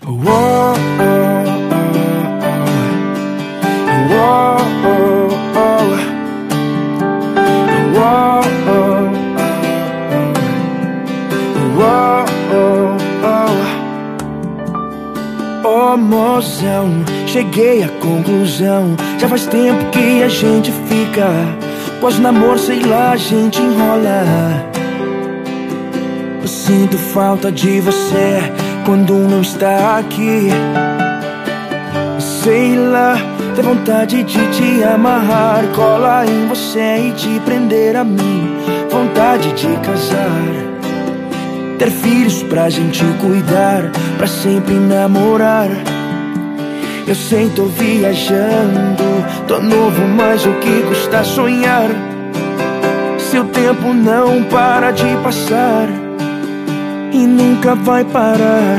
Whoa, oh, whoa, oh, whoa, whoa, oh, mozão, cheguei à conclusão. Já faz tempo que a gente fica pós-namoro, sei lá, a gente enrola. Eu sinto falta de você quando não está aqui. Sei lá, tem vontade de te amarrar, colar em você e te prender a mim. Vontade de casar, ter filhos pra gente cuidar, pra sempre namorar. Eu sei, tô viajando, tô novo, mas o que custa sonhar? Se o tempo não para de passar e nunca vai parar.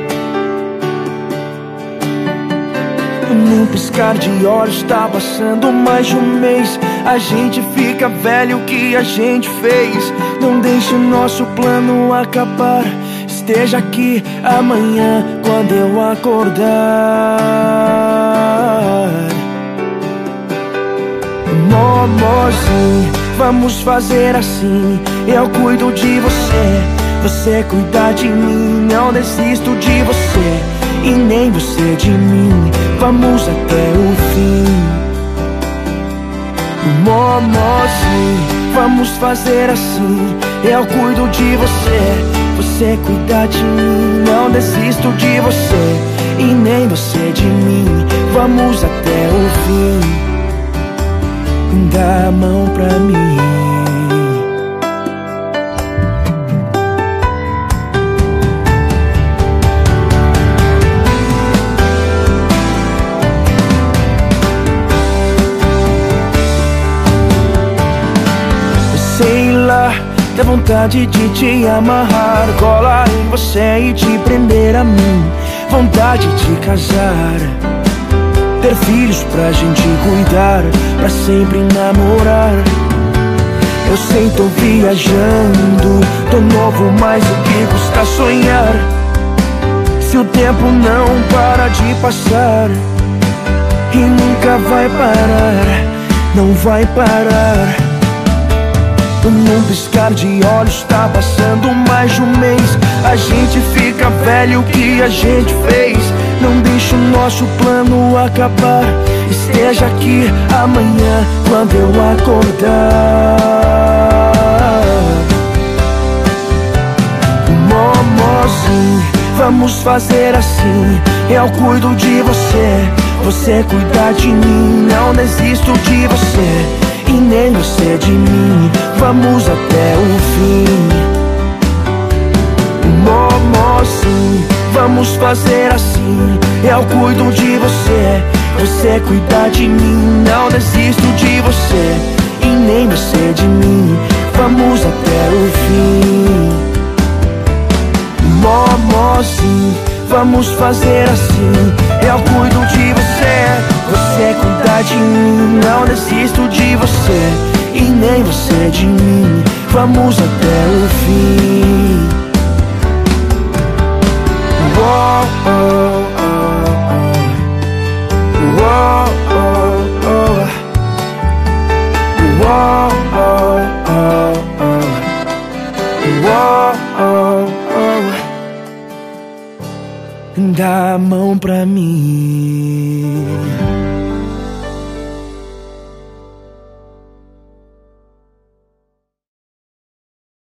Num piscar de olhos tá passando mais de um mês. A gente fica velho, o que a gente fez? Não deixe o nosso plano acabar. Esteja aqui amanhã quando eu acordar. Momozinho, vamos fazer assim. Eu cuido de você, você cuida de mim. Não desisto de você e nem você de mim. Vamos até o fim. Momozinho, vamos fazer assim. Eu cuido de você, você cuida de mim. Não desisto de você e nem você de mim. Vamos até o fim. Dá a mão pra mim. Sei lá, dá vontade de te amarrar, colar em você e te prender a mim. Vontade de casar, ter filhos pra gente cuidar, pra sempre namorar. Eu sei, tô viajando, tô novo, mas o que custa sonhar? Se o tempo não para de passar e nunca vai parar, não vai parar. Num piscar de olhos tá passando mais de um mês. A gente fica velho, o que a gente fez? Não deixe o nosso plano acabar. Esteja aqui amanhã quando eu acordar. Momozinho, vamos fazer assim. Eu cuido de você, você cuida de mim. Não desisto de você e nem você de mim. Vamos até o fim. Momozinho, vamos fazer assim. Eu cuido de você, você cuida de mim. Não desisto de você e nem você de mim. Vamos até o fim. Momozinho, vamos fazer assim. Eu cuido de você, você cuida de mim. Não desisto de você e nem você de mim. Vamos até o fim. Whoa, oh, oh, whoa, oh, oh. Whoa, oh, oh, whoa, oh, oh. Dá a mão pra mim.